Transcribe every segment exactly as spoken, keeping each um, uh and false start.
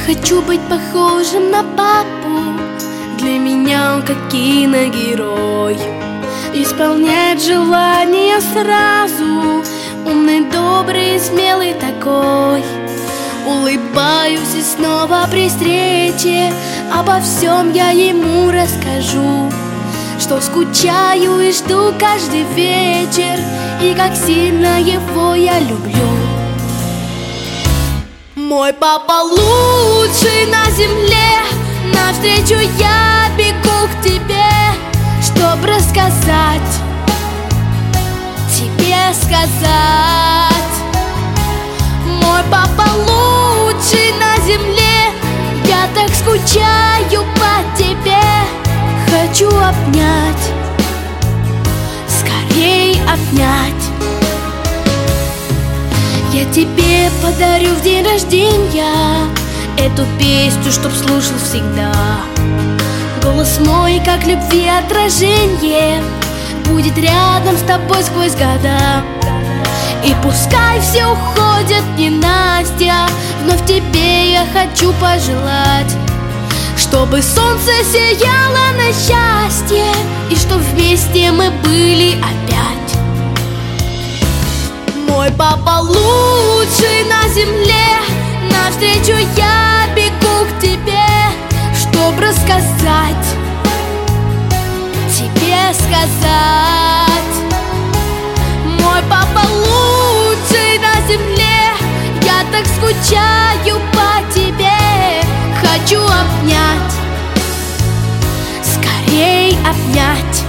хочу быть похожим на папу. Для меня он как киногерой, исполняет желания сразу. Умный, добрый, смелый такой. Улыбаюсь и снова при встрече обо всем я ему расскажу, что скучаю и жду каждый вечер, и как сильно его я люблю. Мой папа лучший на земле, навстречу я бегу к тебе, чтоб рассказать, тебе сказать. Мой папа лучший на земле, я так скучаю по тебе, хочу обнять, скорей обнять. Я тебе подарю в день рождения эту песню, чтоб слушал всегда. Голос мой, как любви отражение, будет рядом с тобой сквозь года. И пускай все уходят ненастья, вновь тебе я хочу пожелать, чтобы солнце сияло на счастье, и чтоб вместе мы были опять. Мой папа лучший на земле, навстречу я бегу к тебе, чтоб рассказать, тебе сказать. Мой папа лучший на земле, я так скучаю по тебе, хочу обнять, скорей обнять.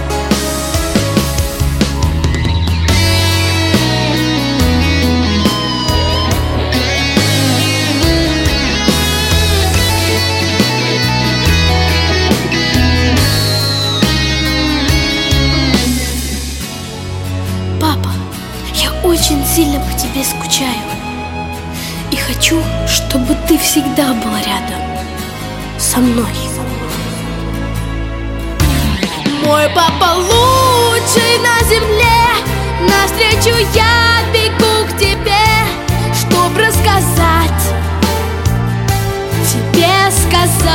Папа, я очень сильно по тебе скучаю и хочу, чтобы ты всегда был рядом со мной. Мой папа лучший на земле, навстречу я бегу к тебе, чтоб рассказать, тебе сказать.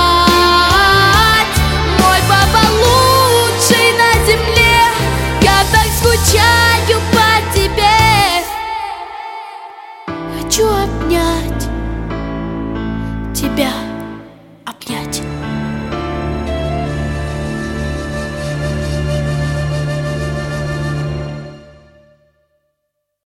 Мой папа лучший на земле, я так скучаю по тебе, хочу обнять, тебя обнять.